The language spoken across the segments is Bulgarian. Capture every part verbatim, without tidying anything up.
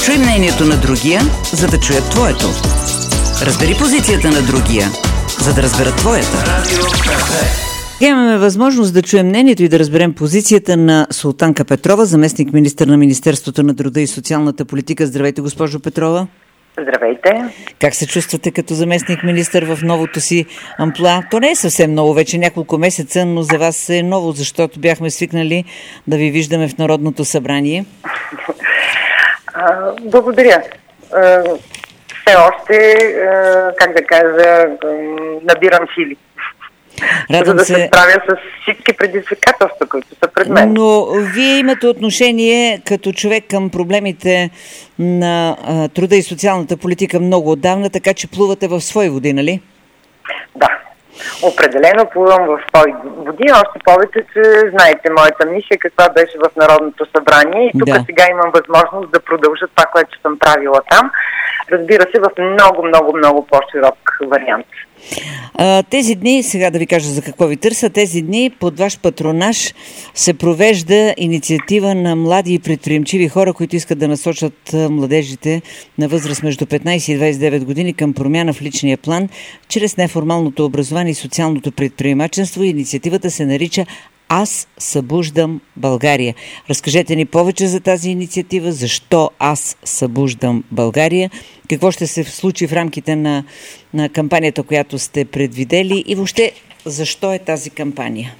Чуй мнението на другия, за да чуят твоето. Разбери позицията на другия, за да разберат твоята. Имаме възможност да чуем мнението и да разберем позицията на Султанка Петрова, заместник-министър на Министерството на труда и социалната политика. Здравейте, госпожо Петрова. Здравейте. Как се чувствате като заместник-министър в новото си амплоа? То не е съвсем ново, вече няколко месеца, но за вас е ново, защото бяхме свикнали да ви виждаме в Народното събрание. А, благодаря. А, все още, а, как да кажа, набирам сили. Радвам за да се... се справя с всички предизвикателства, които са пред мен. Но вие имате отношение като човек към проблемите на а, труда и социалната политика много отдавна, така че плувате в свои води, нали? Да. Определено плувам в свои води, още повече, че знаете моята мисия, каква беше в Народното събрание и тук да. Сега имам възможност да продължа това, което съм правила там. Разбира се, в много, много, много по-широк вариант. А, тези дни, сега да ви кажа за какво ви търся, тези дни под ваш патронаж се провежда инициатива на млади и предприемчиви хора, които искат да насочат младежите на възраст между петнайсет и двайсет и девет години към промяна в личния план чрез неформалното образование и социалното предприемачество. Инициативата се нарича Аз събуждам България. Разкажете ни повече за тази инициатива, защо Аз събуждам България, какво ще се случи в рамките на, на кампанията, която сте предвидели и въобще защо е тази кампания?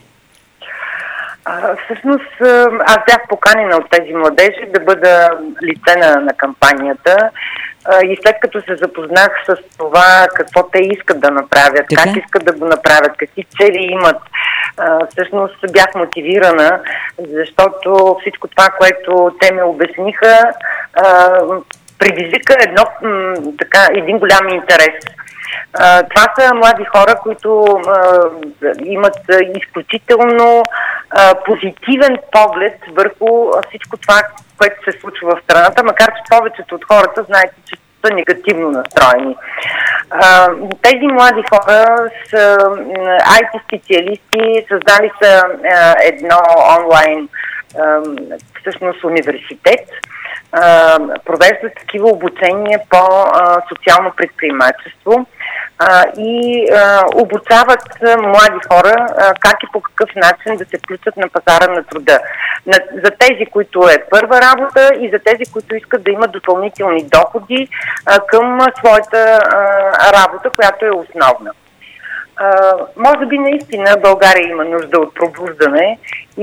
А, всъщност аз бях поканена от тези младежи да бъда лице на, на кампанията а, и след като се запознах с това какво те искат да направят, така? Как искат да го направят, какви цели имат, а, всъщност бях мотивирана, защото всичко това, което те ми обясниха, а, предизвика едно, м, така, един голям интерес. А, това са млади хора, които а, имат изключително а, позитивен поглед върху всичко това, което се случва в страната, макар че повечето от хората знаете, че са негативно настроени. А, тези млади хора са ай ти специалисти, създали са а, едно онлайн а, всъщност университет, Uh, провеждат такива обучения по uh, социално предприемачество uh, и uh, обучават uh, млади хора uh, как и по какъв начин да се включат на пазара на труда. На, за тези, които е първа работа и за тези, които искат да имат допълнителни доходи uh, към своята uh, работа, която е основна. Uh, може би наистина България има нужда от пробуждане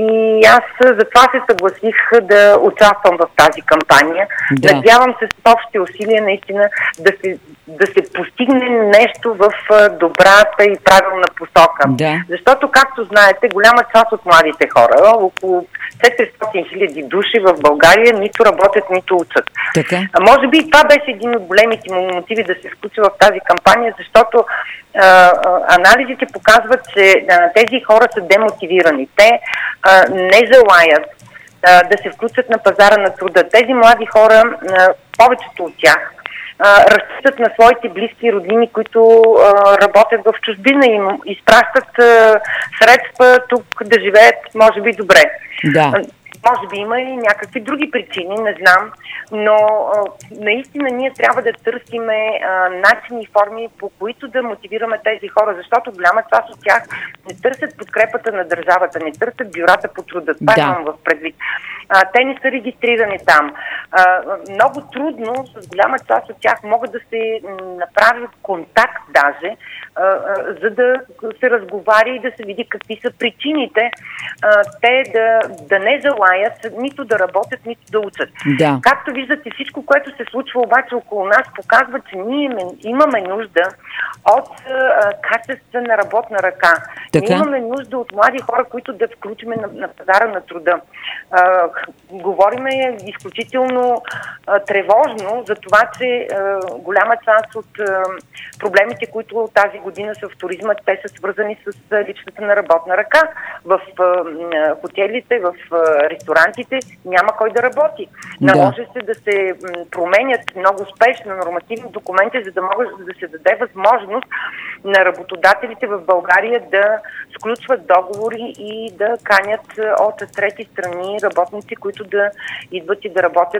и аз затова се съгласих да участвам в тази кампания. Да. Надявам се с общи усилия наистина да се, да се постигне нещо в добрата и правилна посока. Да. Защото, както знаете, голяма част от младите хора, около четиристотин хиляди души в България, нито работят, нито учат. Така. А може би и това беше един от големите му мотиви да се включи в тази кампания, защото а, а, анализите показват, че а, тези хора са демотивирани. Те а, не желаят а, да се включат на пазара на труда. Тези млади хора, а, повечето от тях, а, разчитат на своите близки роднини, които а, работят в чужбина и им изпращат а, средства тук да живеят, може би, добре. Да. Може би има и някакви други причини, не знам, но а, наистина ние трябва да търсиме а, начини и форми, по които да мотивираме тези хора, защото голяма част от тях не търсят подкрепата на държавата, не търсят бюрата по труда. Това да. имам в предвид. А, те не са регистрирани там. А, много трудно с голяма част от тях могат да се направят контакт даже, а, а, за да се разговаря и да се види какви са причините а, те да, да не желаят нито да работят, нито да учат. Да. Както виждате, всичко, което се случва обаче около нас, показва, че ние имаме нужда от а, качествена работна ръка. Така? Ние имаме нужда от млади хора, които да включим на, на пазара на труда. А, говориме изключително а, тревожно за това, че а, голяма част от а, проблемите, които тази година са в туризма, те са свързани с а, липсата на работна ръка. В а, хотелите, в а, ресторантите няма кой да работи. Да. Наложи се да се променят много успешно нормативни документи, за да може да се даде възможност на работодателите в България да сключват договори и да канят от трети страни работници, които да идват и да работят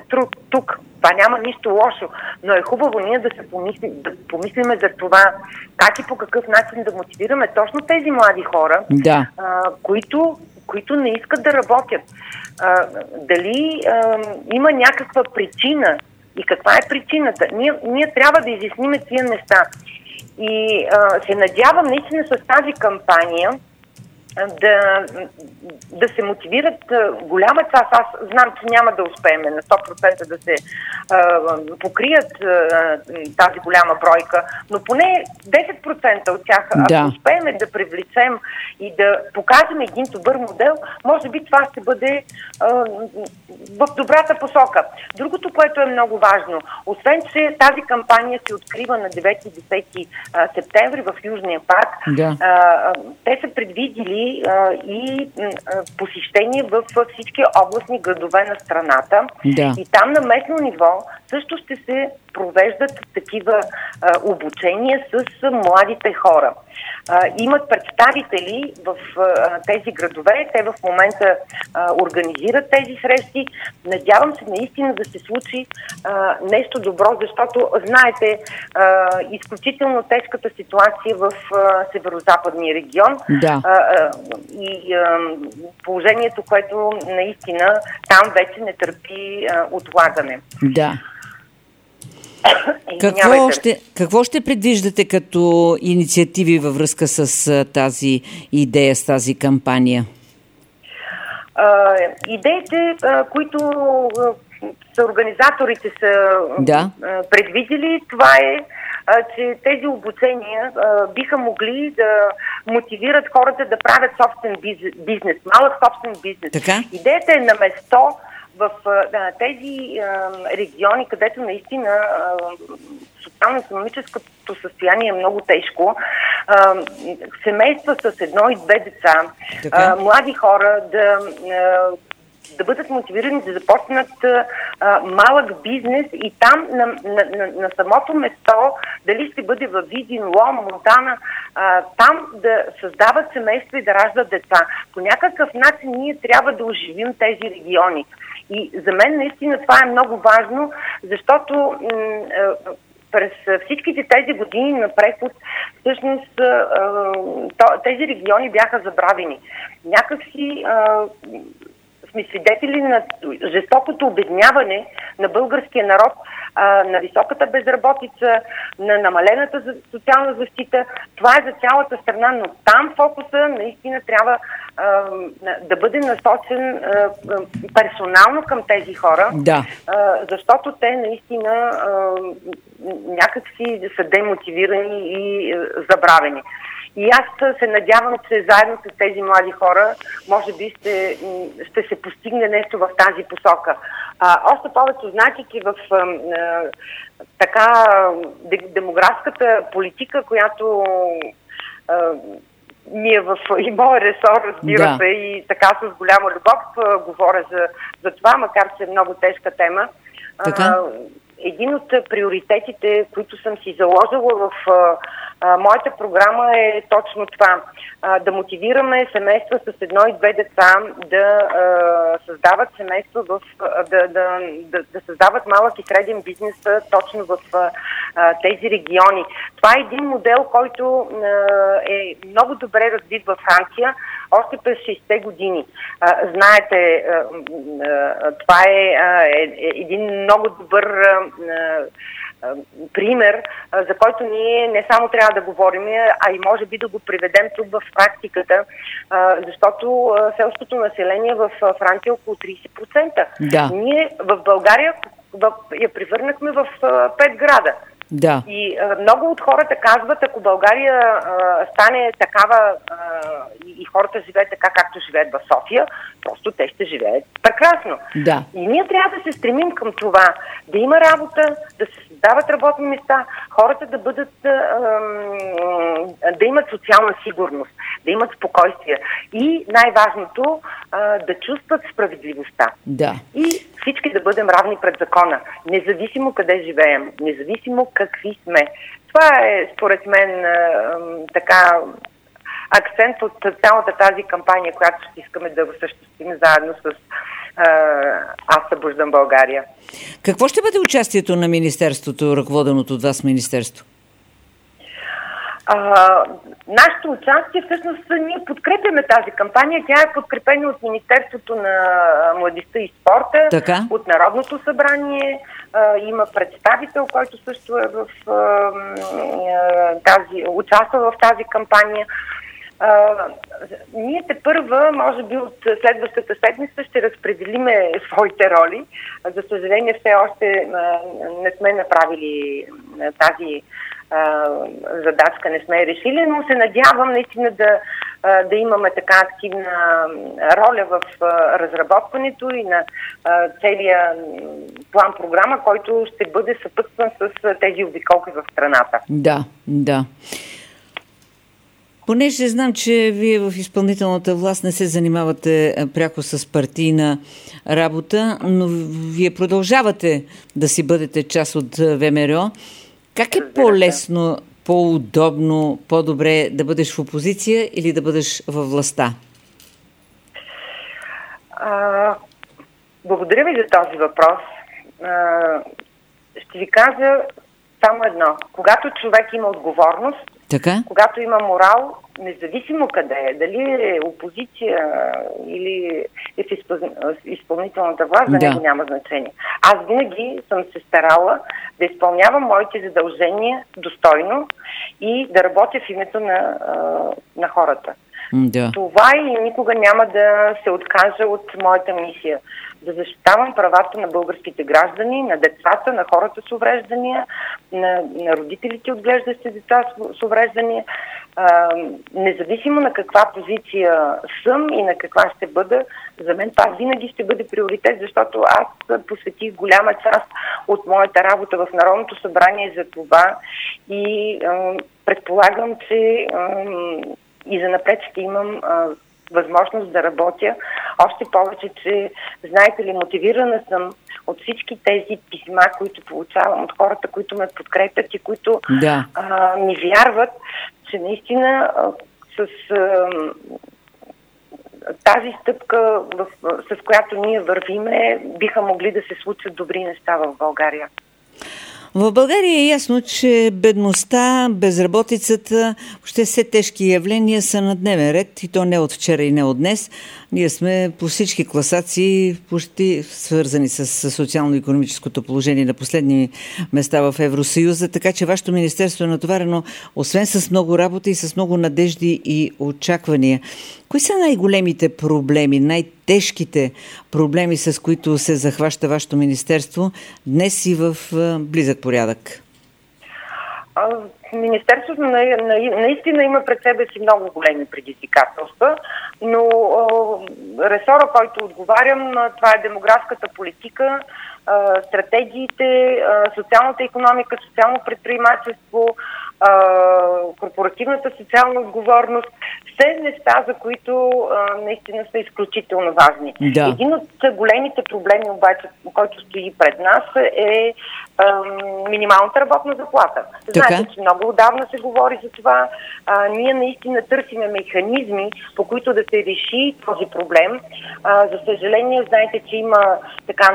труд тук. Това няма нищо лошо, но е хубаво ние да се помислим, да помислиме за това как и по какъв начин да мотивираме точно тези млади хора, да. а, които, които не искат да работят. А, дали а, има някаква причина и каква е причината? Ние, ние трябва да изясним тия неща. И а, се надявам наистина с тази кампания да, да се мотивират голяма част. Аз знам, че няма да успеем на сто процента да се а, покрият а, тази голяма бройка, но поне десет процента от тях, ако да. успеем да привлечем и да покажем един добър модел, може би това ще бъде а, в добрата посока. Другото, което е много важно, освен че тази кампания се открива на девети и десети септември в Южния парк, да. а, те са предвидили и посещение в всички областни градове на страната. Да. И там на местно ниво също ще се провеждат такива а, обучения с младите хора. А, имат представители в а, тези градове, те в момента а, организират тези срещи. Надявам се наистина да се случи а, нещо добро, защото знаете а, изключително тежката ситуация в а, северо-западния регион, да. а, а, и а, положението, което наистина там вече не търпи а, отлагане. Да. Какво още, какво ще предвиждате като инициативи във връзка с а, тази идея, с тази кампания? А, идеите, а, които а, са организаторите са да. а, предвидели, това е, а, че тези обучения а, биха могли да мотивират хората да правят собствен бизнес, малък собствен бизнес. Така? Идеята е на место в а, тези а, региони, където наистина а, социално-икономическото състояние е много тежко, а, семейства с едно и две деца, а, млади хора да, а, да бъдат мотивирани да започнат а, малък бизнес и там на, на, на, на самото место, дали ще бъде във Видин, Лом, Монтана, а, там да създават семейства и да раждат деца. По някакъв начин ние трябва да оживим тези региони. И за мен наистина това е много важно, защото м- през всичките тези години на преход всъщност тези региони бяха забравени. Някакси сме свидетели на жестокото обедняване на българския народ, на високата безработица, на намалената социална защита. Това е за цялата страна, но там фокуса наистина трябва а, да бъде насочен а, персонално към тези хора, да. а, защото те наистина а, някакси са демотивирани и а, забравени. И аз се надявам, че заедно с тези млади хора може би ще, ще се постигне нещо в тази посока. А, още повече знаете, че в а, а, така демографската политика, която а, ми е в и моя ресор, разбира да. се, и така с голяма любов а, говоря за, за това, макар че е много тежка тема. Така? А, един от приоритетите, които съм си заложила в а, а, моята програма е точно това. А, да мотивираме семейства с едно и две деца да а, създават семейства в, а, да, да, да, да създават малък и среден бизнес точно в а, тези региони. Това е един модел, който а, е много добре развит във Франция още през шейсетте години. А, знаете, а, а, това е, а, е един много добър а, а, пример, а, за който ние не само трябва да говорим, а и може би да го приведем тук в практиката, а, защото а, селското население в Франция е около трийсет процента. Да. Ние в България в, я превърнахме в а, пет града. Да. И а, много от хората казват, ако България а, стане такава а, и, и хората живеят така, както живеят в София, просто те ще живеят прекрасно. Да. И ние трябва да се стремим към това, да има работа, да се създават работни места, хората да бъдат, а, а, да имат социална сигурност, да имат спокойствие и най-важното а, да чувстват справедливостта. Да. И всички да бъдем равни пред закона, независимо къде живеем, независимо какви сме. Това е, според мен, така акцент от цялата тази кампания, която ще искаме да осъществим заедно с Аз събуждам България. Какво ще бъде участието на Министерството, ръководеното от вас Министерство? А, нашето участие, всъщност, ние подкрепяме тази кампания. Тя е подкрепена от Министерството на младежта и спорта, така? От Народното събрание. А, има представител, който също е в а, тази, участва в тази кампания. А, ние те първа, може би от следващата седмица, ще разпределиме своите роли. За съжаление, все още а, не сме направили тази Uh, задачка, не сме решили, но се надявам наистина да, uh, да имаме така активна роля в uh, разработването и на uh, целия план-програма, който ще бъде съпътстван с uh, тези обиколки в страната. Да, да. Понеже знам, че вие в изпълнителната власт не се занимавате пряко с партийна работа, но вие продължавате да си бъдете част от ВМРО. Как е по-лесно, по-удобно, по-добре да бъдеш в опозиция или да бъдеш във властта? А, благодаря ви за този въпрос. А, ще ви кажа само едно. Когато човек има отговорност, така? Когато има морал, независимо къде е, дали е опозиция или е в изпълнителната власт, за да. него няма значение. Аз винаги съм се старала да изпълнявам моите задължения достойно и да работя в името на, на хората. Да. Това и никога няма да се откажа от моята мисия. Да защитавам правата на българските граждани, на децата, на хората с увреждания, на, на родителите, отглеждащи деца с, с увреждания. А, независимо на каква позиция съм и на каква ще бъда, за мен това винаги ще бъде приоритет, защото аз посветих голяма част от моята работа в Народното събрание за това и а, предполагам, че а, и занапред ще имам а, възможност да работя. Още повече, че, знаете ли, мотивирана съм от всички тези писма, които получавам, от хората, които ме подкрепят и които да. а, ми вярват, че наистина а, с а, тази стъпка, в, с която ние вървиме, биха могли да се случат добри неща в България. В България е ясно, че бедността, безработицата, въобще все тежки явления са на дневен ред и то не от вчера и не от днес. Ние сме по всички класации почти свързани с социално-икономическото положение на последни места в Евросъюза, така че вашето министерство е натоварено освен с много работа и с много надежди и очаквания. Кои са най-големите проблеми, най-тежките проблеми, с които се захваща вашето министерство днес и в близък порядък? Министерството на, на, наистина има пред себе си много големи предизвикателства, но а, ресора, който отговарям, това е демографската политика, а, стратегиите, а, социалната икономика, социално предприемачество, а, корпоративната социална отговорност, все неща, за които а, наистина са изключително важни. Да. Един от големите проблеми обаче, който стои пред нас, е а, минималната работна заплата. Знаете, че много отдавна се говори за това. А, ние наистина търсиме механизми, по които да се реши този проблем. А, за съжаление, знаете, че има така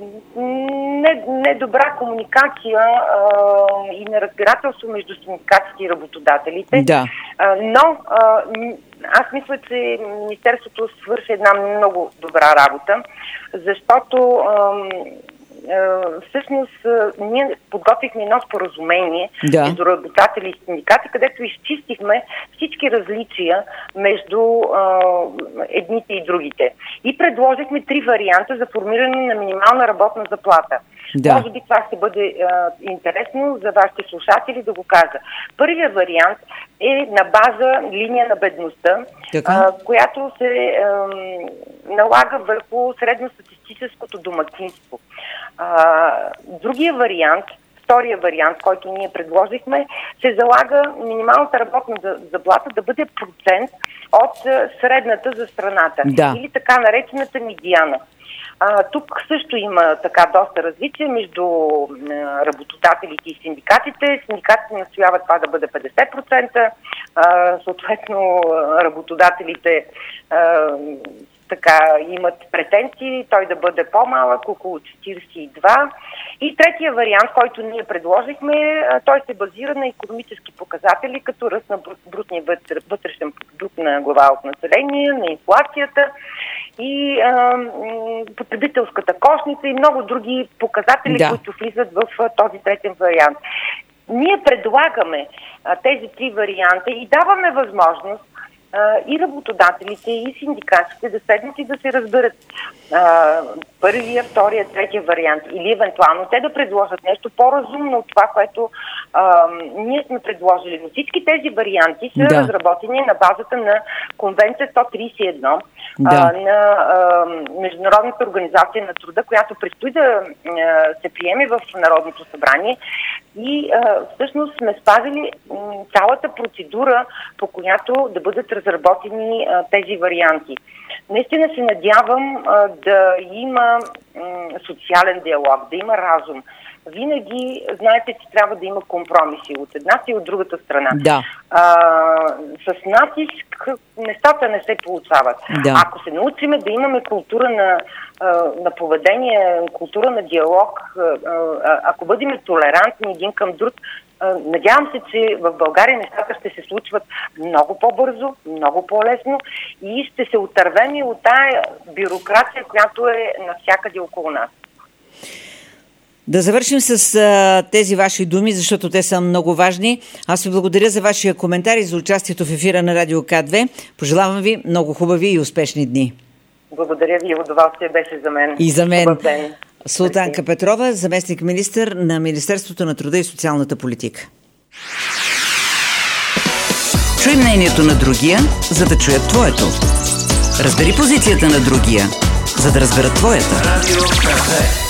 недобра не комуникация а, и неразбирателство между синдикатите и работодателите. Да. А, но а, аз мисля, че Министерството свърши една много добра работа, защото а, всъщност ние подготвихме едно споразумение да. между работодатели и синдикати, където изчистихме всички различия между а, едните и другите. И предложихме три варианта за формиране на минимална работна заплата. Да. Може би това ще бъде а, интересно за вашите слушатели да го кажа. Първият вариант е на база линия на бедността, а, която се а, налага върху средностатистическото домакинство. А, другия вариант, втория вариант, който ние предложихме, се залага минималната работна заплата да бъде процент от средната за страната. Да. Или така наречената медиана. А, тук също има така доста различия между а, работодателите и синдикатите. Синдикатите настояват това да бъде петдесет процента, а, съответно работодателите а, така имат претенции той да бъде по-малък, около четиридесет и два. И третия вариант, който ние предложихме, той се базира на икономически показатели, като ръст на брутния вътрешен продукт на глава от население, на инфлацията и а, потребителската кошница и много други показатели, да. които влизат в а, този третен вариант. Ние предлагаме а, тези три варианта и даваме възможност а, и работодателите, и синдикатите да седнат и да се разберат а, първия, втория, третия вариант или евентуално те да предложат нещо по-разумно от това, което а, ние сме предложили. Но всички тези варианти са да. разработени на базата на Конвенция сто тридесет и едно да. а, на а, Международната организация на труда, която предстои да а, се приеме в Народното събрание. И а, всъщност сме спазили м, цялата процедура, по която да бъдат разработени а, тези варианти. Наистина се надявам а, да има м, социален диалог, да има разум. Винаги знаете, че трябва да има компромиси от едната и от другата страна. Да. А, с натиск нещата не се получават. Да. Ако се научиме да имаме култура на, на поведение, култура на диалог, ако бъдем толерантни един към друг, надявам се, че в България нещата ще се случват много по-бързо, много по-лесно и ще се отървем и от тая бюрокрация, която е навсякъде около нас. Да завършим с а, тези ваши думи, защото те са много важни. Аз ви благодаря за вашия коментар и за участието в ефира на Радио К две. Пожелавам ви много хубави и успешни дни. Благодаря ви, удоволствие беше за мен. И за мен. Султанка Петрова, заместник-министър на Министерството на труда и социалната политика. Чуй мнението на другия, за да чуят твоето. Разбери позицията на другия, за да разберат твоята. Радио К две.